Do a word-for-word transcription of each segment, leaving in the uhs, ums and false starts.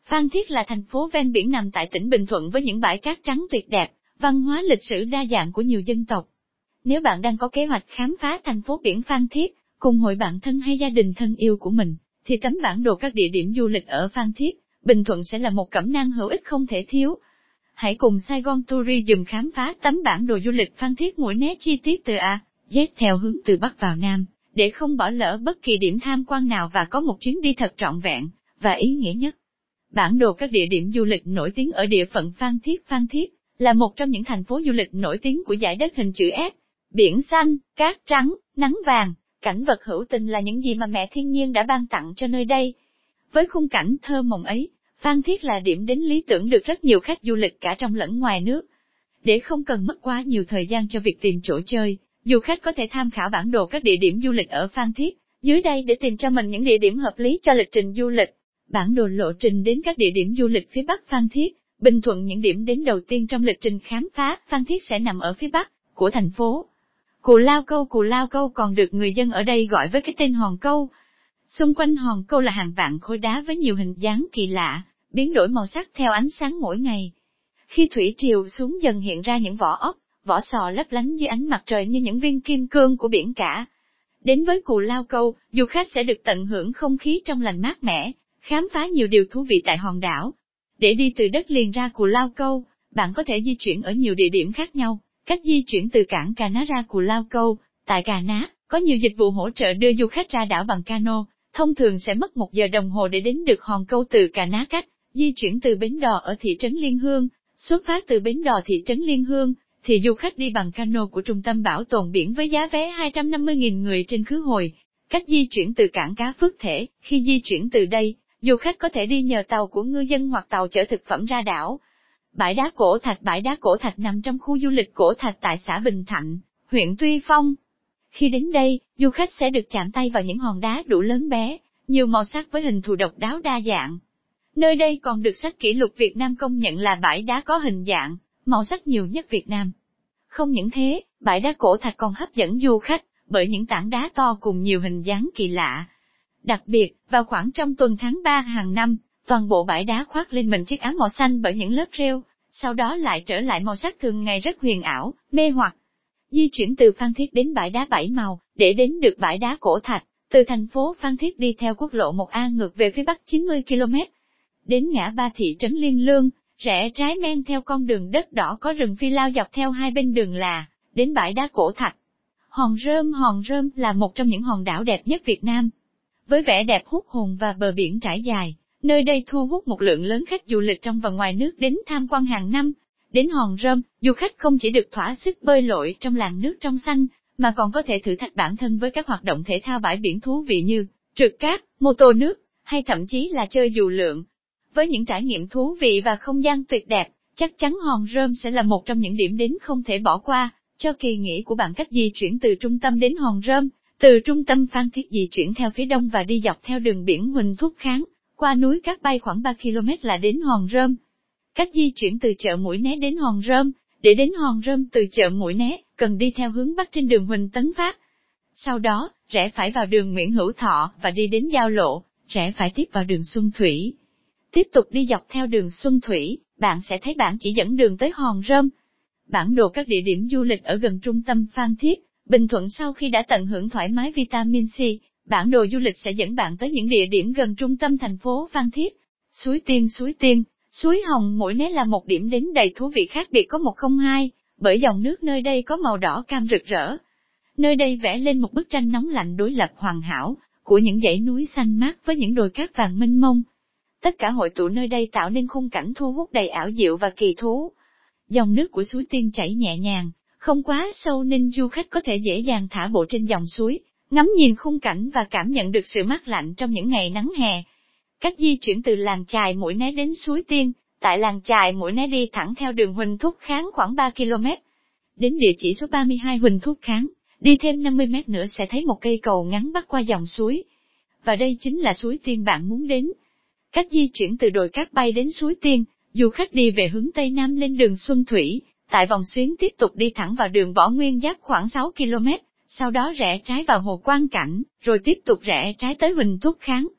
Phan Thiết là thành phố ven biển nằm tại tỉnh Bình Thuận với những bãi cát trắng tuyệt đẹp, văn hóa lịch sử đa dạng của nhiều dân tộc. Nếu bạn đang có kế hoạch khám phá thành phố biển Phan Thiết, cùng hội bạn thân hay gia đình thân yêu của mình, thì tấm bản đồ các địa điểm du lịch ở Phan Thiết, Bình Thuận sẽ là một cẩm nang hữu ích không thể thiếu. Hãy cùng Saigon Tourism khám phá tấm bản đồ du lịch Phan Thiết mỗi nét chi tiết từ A, Z theo hướng từ Bắc vào Nam, để không bỏ lỡ bất kỳ điểm tham quan nào và có một chuyến đi thật trọn vẹn và ý nghĩa nhất. Bản đồ các địa điểm du lịch nổi tiếng ở địa phận Phan Thiết. Phan Thiết là một trong những thành phố du lịch nổi tiếng của dải đất hình chữ S. Biển xanh, cát trắng, nắng vàng, cảnh vật hữu tình là những gì mà mẹ thiên nhiên đã ban tặng cho nơi đây. Với khung cảnh thơ mộng ấy, Phan Thiết là điểm đến lý tưởng được rất nhiều khách du lịch cả trong lẫn ngoài nước. Để không cần mất quá nhiều thời gian cho việc tìm chỗ chơi, du khách có thể tham khảo bản đồ các địa điểm du lịch ở Phan Thiết dưới đây để tìm cho mình những địa điểm hợp lý cho lịch trình du lịch. Bản đồ lộ trình đến các địa điểm du lịch phía Bắc Phan Thiết, Bình Thuận. Những điểm đến đầu tiên trong lịch trình khám phá Phan Thiết sẽ nằm ở phía Bắc của thành phố. Cù Lao Câu. Cù Lao Câu còn được người dân ở đây gọi với cái tên Hòn Câu. Xung quanh Hòn Câu là hàng vạn khối đá với nhiều hình dáng kỳ lạ, biến đổi màu sắc theo ánh sáng mỗi ngày. Khi thủy triều xuống dần hiện ra những vỏ ốc, vỏ sò lấp lánh dưới ánh mặt trời như những viên kim cương của biển cả. Đến với Cù Lao Câu, du khách sẽ được tận hưởng không khí trong lành mát mẻ, khám phá nhiều điều thú vị tại hòn đảo. Để đi từ đất liền ra Cù Lao Câu, bạn có thể di chuyển ở nhiều địa điểm khác nhau. Cách di chuyển từ cảng Cà Ná ra Cù Lao Câu, tại Cà Ná, có nhiều dịch vụ hỗ trợ đưa du khách ra đảo bằng cano, thông thường sẽ mất một giờ đồng hồ để đến được Hòn Câu từ Cà Ná. Cách di chuyển từ bến đò ở thị trấn Liên Hương, xuất phát từ bến đò thị trấn Liên Hương, thì du khách đi bằng cano của Trung tâm Bảo tồn biển với giá vé hai trăm năm mươi nghìn người trên khứ hồi. Cách di chuyển từ cảng cá Phước Thể, khi di chuyển từ đây, du khách có thể đi nhờ tàu của ngư dân hoặc tàu chở thực phẩm ra đảo. Bãi đá Cổ Thạch. Bãi đá Cổ Thạch nằm trong khu du lịch Cổ Thạch tại xã Bình Thạnh, huyện Tuy Phong. Khi đến đây, du khách sẽ được chạm tay vào những hòn đá đủ lớn bé, nhiều màu sắc với hình thù độc đáo đa dạng. Nơi đây còn được sách kỷ lục Việt Nam công nhận là bãi đá có hình dạng, màu sắc nhiều nhất Việt Nam. Không những thế, bãi đá Cổ Thạch còn hấp dẫn du khách bởi những tảng đá to cùng nhiều hình dáng kỳ lạ. Đặc biệt, vào khoảng trong tuần tháng ba hàng năm, toàn bộ bãi đá khoác lên mình chiếc áo màu xanh bởi những lớp rêu, sau đó lại trở lại màu sắc thường ngày rất huyền ảo, mê hoặc. Di chuyển từ Phan Thiết đến bãi đá Bảy Màu, để đến được bãi đá Cổ Thạch, từ thành phố Phan Thiết đi theo quốc lộ một A ngược về phía bắc chín mươi ki lô mét. Đến ngã ba thị trấn Liên Lương, rẽ trái men theo con đường đất đỏ có rừng phi lao dọc theo hai bên đường là, đến bãi đá Cổ Thạch. Hòn Rơm. Hòn Rơm là một trong những hòn đảo đẹp nhất Việt Nam. Với vẻ đẹp hút hồn và bờ biển trải dài, nơi đây thu hút một lượng lớn khách du lịch trong và ngoài nước đến tham quan hàng năm. Đến Hòn Rơm, du khách không chỉ được thỏa sức bơi lội trong làn nước trong xanh, mà còn có thể thử thách bản thân với các hoạt động thể thao bãi biển thú vị như trượt cát, mô tô nước, hay thậm chí là chơi dù lượn. Với những trải nghiệm thú vị và không gian tuyệt đẹp, chắc chắn Hòn Rơm sẽ là một trong những điểm đến không thể bỏ qua cho kỳ nghỉ của bạn. Cách di chuyển từ trung tâm đến Hòn Rơm. Từ trung tâm Phan Thiết di chuyển theo phía đông và đi dọc theo đường biển Huỳnh Thúc Kháng, qua núi Cát Bay khoảng ba ki lô mét là đến Hòn Rơm. Cách di chuyển từ chợ Mũi Né đến Hòn Rơm. Để đến Hòn Rơm từ chợ Mũi Né, cần đi theo hướng bắc trên đường Huỳnh Tấn Phát. Sau đó, rẽ phải vào đường Nguyễn Hữu Thọ và đi đến giao lộ, rẽ phải tiếp vào đường Xuân Thủy. Tiếp tục đi dọc theo đường Xuân Thủy, bạn sẽ thấy bảng chỉ dẫn đường tới Hòn Rơm. Bản đồ các địa điểm du lịch ở gần trung tâm Phan Thiết, Bình Thuận. Sau khi đã tận hưởng thoải mái vitamin C, bản đồ du lịch sẽ dẫn bạn tới những địa điểm gần trung tâm thành phố Phan Thiết. Suối Tiên. Suối Tiên, suối Hồng Mũi Né là một điểm đến đầy thú vị khác biệt có một không hai, bởi dòng nước nơi đây có màu đỏ cam rực rỡ. Nơi đây vẽ lên một bức tranh nóng lạnh đối lập hoàn hảo của những dãy núi xanh mát với những đồi cát vàng mênh mông. Tất cả hội tụ nơi đây tạo nên khung cảnh thu hút đầy ảo diệu và kỳ thú. Dòng nước của suối Tiên chảy nhẹ nhàng, không quá sâu nên du khách có thể dễ dàng thả bộ trên dòng suối, ngắm nhìn khung cảnh và cảm nhận được sự mát lạnh trong những ngày nắng hè. Cách di chuyển từ làng chài Mũi Né đến suối Tiên. Tại làng chài Mũi Né đi thẳng theo đường Huỳnh Thúc Kháng khoảng ba ki lô mét. Đến địa chỉ số ba mươi hai Huỳnh Thúc Kháng, đi thêm năm mươi mét nữa sẽ thấy một cây cầu ngắn bắc qua dòng suối. Và đây chính là suối Tiên bạn muốn đến. Cách di chuyển từ đồi Cát Bay đến suối Tiên, du khách đi về hướng Tây Nam lên đường Xuân Thủy, tại vòng xuyến tiếp tục đi thẳng vào đường Võ Nguyên Giáp khoảng sáu ki lô mét, sau đó rẽ trái vào Hồ Quang Cảnh, rồi tiếp tục rẽ trái tới Huỳnh Thúc Kháng.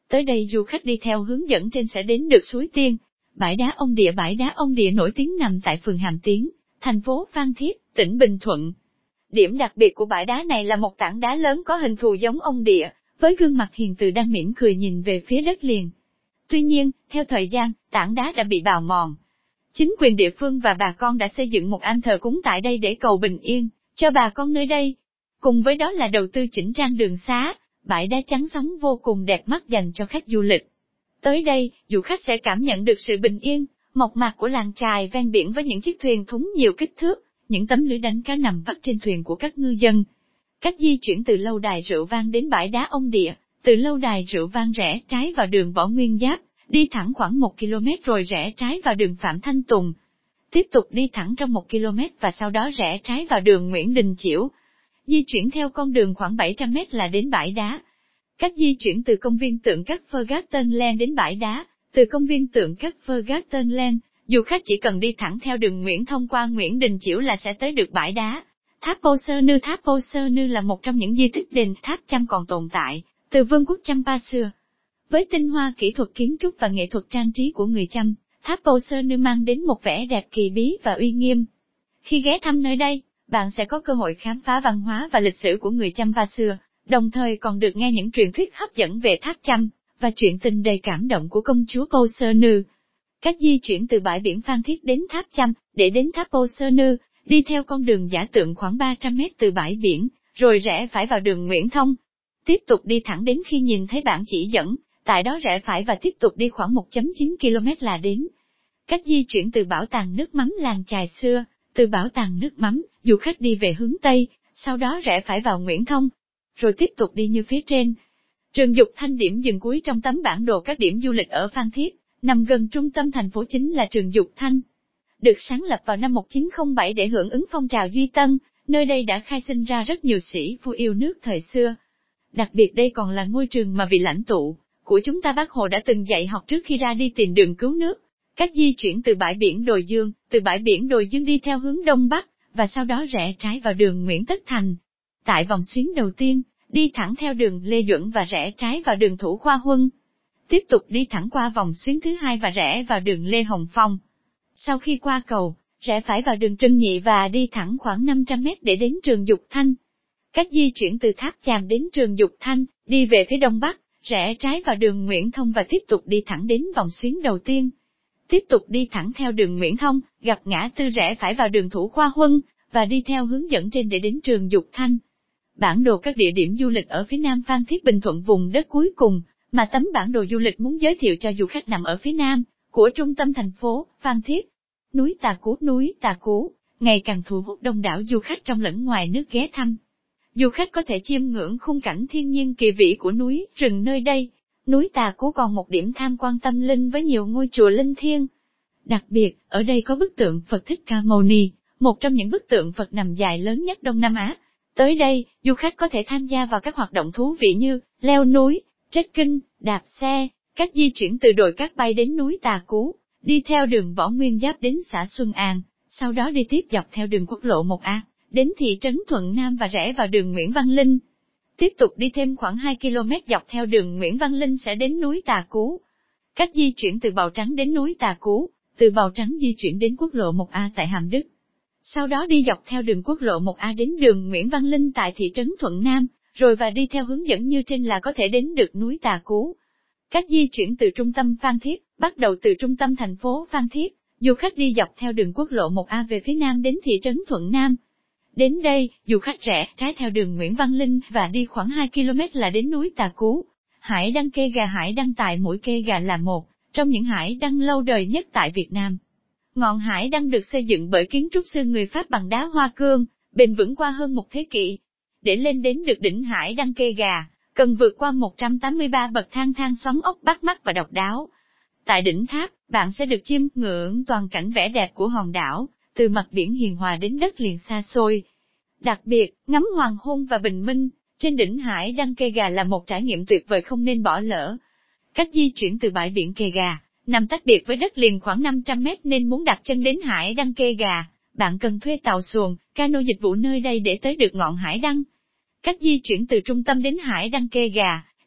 Tới đây du khách đi theo hướng dẫn trên sẽ đến được suối Tiên. Bãi đá ông Địa. Bãi đá ông Địa nổi tiếng nằm tại phường Hàm Tiến, thành phố Phan Thiết, tỉnh Bình Thuận. Điểm đặc biệt của bãi đá này là một tảng đá lớn có hình thù giống ông Địa, với gương mặt hiền từ đang mỉm cười nhìn về phía đất liền. Tuy nhiên, theo thời gian, tảng đá đã bị bào mòn. Chính quyền địa phương và bà con đã xây dựng một am thờ cúng tại đây để cầu bình yên cho bà con nơi đây. Cùng với đó là đầu tư chỉnh trang đường xá, bãi đá trắng sóng vô cùng đẹp mắt dành cho khách du lịch. Tới đây, du khách sẽ cảm nhận được sự bình yên, mộc mạc của làng chài ven biển với những chiếc thuyền thúng nhiều kích thước, những tấm lưới đánh cá nằm vắt trên thuyền của các ngư dân. Cách di chuyển từ lâu đài Rượu Vang đến bãi đá ông Địa, từ lâu đài Rượu Vang rẽ trái vào đường Võ Nguyên Giáp, đi thẳng khoảng một ki lô mét rồi rẽ trái vào đường Phạm Thanh Tùng. Tiếp tục đi thẳng trong một ki lô mét và sau đó rẽ trái vào đường Nguyễn Đình Chiểu. Di chuyển theo con đường khoảng bảy trăm mét là đến bãi đá. Cách di chuyển từ công viên tượng Cát Fergattenland đến bãi đá, từ công viên tượng Cát Fergattenland, du khách chỉ cần đi thẳng theo đường Nguyễn thông qua Nguyễn Đình Chiểu là sẽ tới được bãi đá. Tháp Pô Sơ Nư. Tháp Pô Sơ Nư là một trong những di tích đền tháp Chăm còn tồn tại từ vương quốc Champa xưa. Với tinh hoa kỹ thuật kiến trúc và nghệ thuật trang trí của người Chăm, tháp Pô Sơ Nư mang đến một vẻ đẹp kỳ bí và uy nghiêm. Khi ghé thăm nơi đây, bạn sẽ có cơ hội khám phá văn hóa và lịch sử của người Champa xưa, đồng thời còn được nghe những truyền thuyết hấp dẫn về tháp Chăm và chuyện tình đầy cảm động của công chúa Pô Sơ Nư. Cách di chuyển từ bãi biển Phan Thiết đến tháp Chăm, để đến tháp Pô Sơ Nư, đi theo con đường giả tượng khoảng ba trăm mét từ bãi biển, rồi rẽ phải vào đường Nguyễn Thông. Tiếp tục đi thẳng đến khi nhìn thấy bảng chỉ dẫn, tại đó rẽ phải và tiếp tục đi khoảng một phẩy chín ki lô mét là đến. Cách di chuyển từ bảo tàng nước mắm làng chài xưa, từ bảo tàng nước mắm, du khách đi về hướng Tây, sau đó rẽ phải vào Nguyễn Thông, rồi tiếp tục đi như phía trên. Trường Dục Thanh. Điểm dừng cuối trong tấm bản đồ các điểm du lịch ở Phan Thiết, nằm gần trung tâm thành phố chính là Trường Dục Thanh. Được sáng lập vào năm một nghìn chín trăm lẻ bảy để hưởng ứng phong trào Duy Tân, nơi đây đã khai sinh ra rất nhiều sĩ phu yêu nước thời xưa. Đặc biệt đây còn là ngôi trường mà vị lãnh tụ của chúng ta Bác Hồ đã từng dạy học trước khi ra đi tìm đường cứu nước. Cách di chuyển từ bãi biển Đồi Dương, từ bãi biển Đồi Dương đi theo hướng Đông Bắc, và sau đó rẽ trái vào đường Nguyễn Tất Thành. Tại vòng xuyến đầu tiên, đi thẳng theo đường Lê Duẩn và rẽ trái vào đường Thủ Khoa Huân. Tiếp tục đi thẳng qua vòng xuyến thứ hai và rẽ vào đường Lê Hồng Phong. Sau khi qua cầu, rẽ phải vào đường Trân Nhị và đi thẳng khoảng năm trăm mét để đến Trường Dục Thanh. Cách di chuyển từ Tháp Chàm đến Trường Dục Thanh, đi về phía Đông Bắc, rẽ trái vào đường Nguyễn Thông và tiếp tục đi thẳng đến vòng xuyến đầu tiên. Tiếp tục đi thẳng theo đường Nguyễn Thông, gặp ngã tư rẽ phải vào đường Thủ Khoa Huân, và đi theo hướng dẫn trên để đến Trường Dục Thanh. Bản đồ các địa điểm du lịch ở phía nam Phan Thiết Bình Thuận, vùng đất cuối cùng mà tấm bản đồ du lịch muốn giới thiệu cho du khách nằm ở phía nam của trung tâm thành phố Phan Thiết. Núi Tà Cú. Núi Tà Cú ngày càng thu hút đông đảo du khách trong lẫn ngoài nước ghé thăm. Du khách có thể chiêm ngưỡng khung cảnh thiên nhiên kỳ vĩ của núi rừng nơi đây. Núi Tà Cú còn một điểm tham quan tâm linh với nhiều ngôi chùa linh thiêng. Đặc biệt, ở đây có bức tượng Phật Thích Ca Mâu Ni, một trong những bức tượng Phật nằm dài lớn nhất Đông Nam Á. Tới đây, du khách có thể tham gia vào các hoạt động thú vị như leo núi, trekking, đạp xe. Cách di chuyển từ đồi cát bay đến núi Tà Cú, đi theo đường Võ Nguyên Giáp đến xã Xuân An, sau đó đi tiếp dọc theo đường quốc lộ một A, đến thị trấn Thuận Nam và rẽ vào đường Nguyễn Văn Linh. Tiếp tục đi thêm khoảng hai ki lô mét dọc theo đường Nguyễn Văn Linh sẽ đến núi Tà Cú. Cách di chuyển từ Bào Trắng đến núi Tà Cú, từ Bào Trắng di chuyển đến quốc lộ một A tại Hàm Đức. Sau đó đi dọc theo đường quốc lộ một A đến đường Nguyễn Văn Linh tại thị trấn Thuận Nam, rồi và đi theo hướng dẫn như trên là có thể đến được núi Tà Cú. Cách di chuyển từ trung tâm Phan Thiết, bắt đầu từ trung tâm thành phố Phan Thiết, du khách đi dọc theo đường quốc lộ một A về phía nam đến thị trấn Thuận Nam. Đến đây, du khách rẽ trái theo đường Nguyễn Văn Linh và đi khoảng hai ki lô mét là đến núi Tà Cú. Hải đăng Kê Gà. Hải đăng tại Mũi Kê Gà là một trong những hải đăng lâu đời nhất tại Việt Nam. Ngọn hải đăng được xây dựng bởi kiến trúc sư người Pháp bằng đá hoa cương, bền vững qua hơn một thế kỷ. Để lên đến được đỉnh hải đăng Kê Gà, cần vượt qua một trăm tám mươi ba bậc thang thang xoắn ốc bắt mắt và độc đáo. Tại đỉnh tháp, bạn sẽ được chiêm ngưỡng toàn cảnh vẻ đẹp của hòn đảo, từ mặt biển hiền hòa đến đất liền xa xôi. Đặc biệt, ngắm hoàng hôn và bình minh trên đỉnh hải đăng Kê Gà là một trải nghiệm tuyệt vời không nên bỏ lỡ. Cách di chuyển từ bãi biển Kê Gà, nằm tách biệt với đất liền khoảng năm trăm mét nên muốn đặt chân đến hải đăng Kê Gà, bạn cần thuê tàu xuồng, cano dịch vụ nơi đây để tới được ngọn hải đăng. Cách di chuyển từ trung tâm đến hải đăng Kê Gà,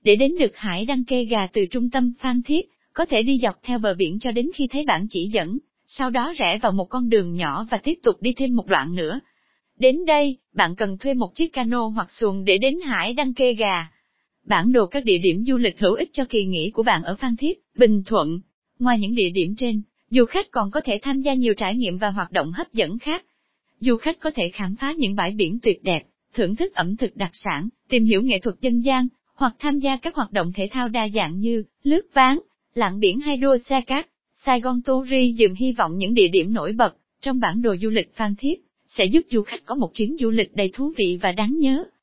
Để đến được Hải Đăng Kê Gà từ trung tâm Phan Thiết, có thể đi dọc theo bờ biển cho đến khi thấy bảng chỉ dẫn, sau đó rẽ vào một con đường nhỏ và tiếp tục đi thêm một đoạn nữa. Đến đây, bạn cần thuê một chiếc cano hoặc xuồng để đến Hải Đăng Kê Gà. Bản đồ các địa điểm du lịch hữu ích cho kỳ nghỉ của bạn ở Phan Thiết, Bình Thuận. Ngoài những địa điểm trên, du khách còn có thể tham gia nhiều trải nghiệm và hoạt động hấp dẫn khác. Du khách có thể khám phá những bãi biển tuyệt đẹp, thưởng thức ẩm thực đặc sản, tìm hiểu nghệ thuật dân gian, hoặc tham gia các hoạt động thể thao đa dạng như lướt ván, lặn biển hay đua xe cát. Saigon Tourism hy vọng những địa điểm nổi bật trong bản đồ du lịch Phan Thiết sẽ giúp du khách có một chuyến du lịch đầy thú vị và đáng nhớ.